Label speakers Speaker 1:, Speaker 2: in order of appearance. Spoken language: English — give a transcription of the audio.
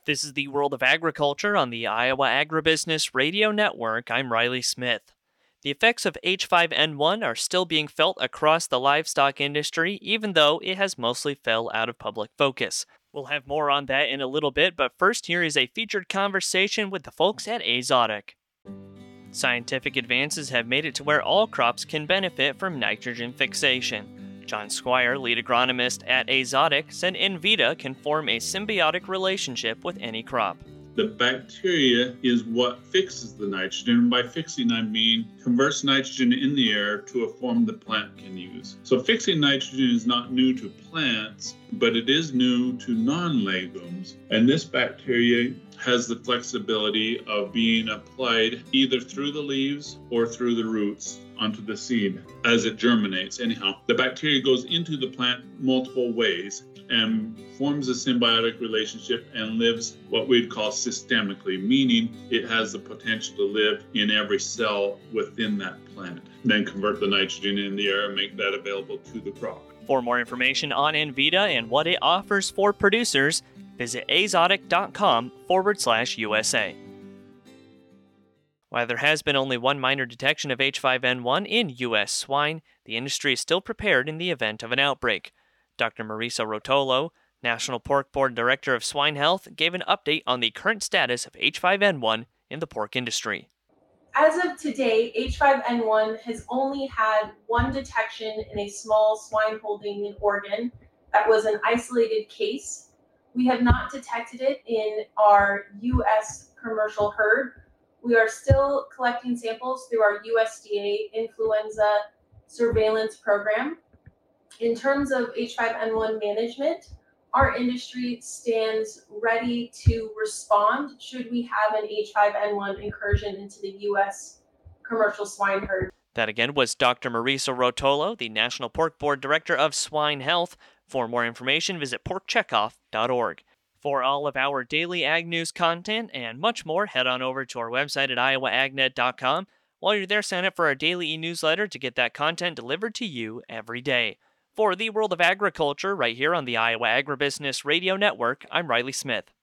Speaker 1: This is the World of Agriculture on the Iowa Agribusiness Radio Network. I'm Riley Smith. The effects of H5N1 are still being felt across the livestock industry, even though it has mostly fell out of public focus. We'll have more on that in a little bit, but first, here is a featured conversation with the folks at Azotic. Scientific advances have made it to where all crops can benefit from nitrogen fixation. John Squire, lead agronomist at Azotic, said Envita can form a symbiotic relationship with any crop.
Speaker 2: The bacteria is what fixes the nitrogen. And by fixing, I mean converts nitrogen in the air to a form the plant can use. So fixing nitrogen is not new to plants, but it is new to non-legumes. And this bacteria has the flexibility of being applied either through the leaves or through the roots onto the seed as it germinates. Anyhow, the bacteria goes into the plant multiple ways and forms a symbiotic relationship and lives what we'd call systemically, meaning it has the potential to live in every cell within that plant, then convert the nitrogen in the air and make that available to the crop.
Speaker 1: For more information on Envita and what it offers for producers, visit azotic.com/USA. While there has been only one minor detection of H5N1 in U.S. swine, the industry is still prepared in the event of an outbreak. Dr. Marisa Rotolo, National Pork Board Director of Swine Health, gave an update on the current status of H5N1 in the pork industry.
Speaker 3: As of today, H5N1 has only had one detection in a small swine holding in Oregon. That was an isolated case. We have not detected it in our U.S. commercial herd. We are still collecting samples through our USDA influenza surveillance program. In terms of H5N1 management, our industry stands ready to respond should we have an H5N1 incursion into the U.S. commercial swine herd.
Speaker 1: That again was Dr. Marisa Rotolo, the National Pork Board Director of Swine Health. For more information, visit porkcheckoff.org. For all of our daily ag news content and much more, head on over to our website at iowaagnet.com. While you're there, sign up for our daily e-newsletter to get that content delivered to you every day. For the World of Agriculture, right here on the Iowa Agribusiness Radio Network, I'm Riley Smith.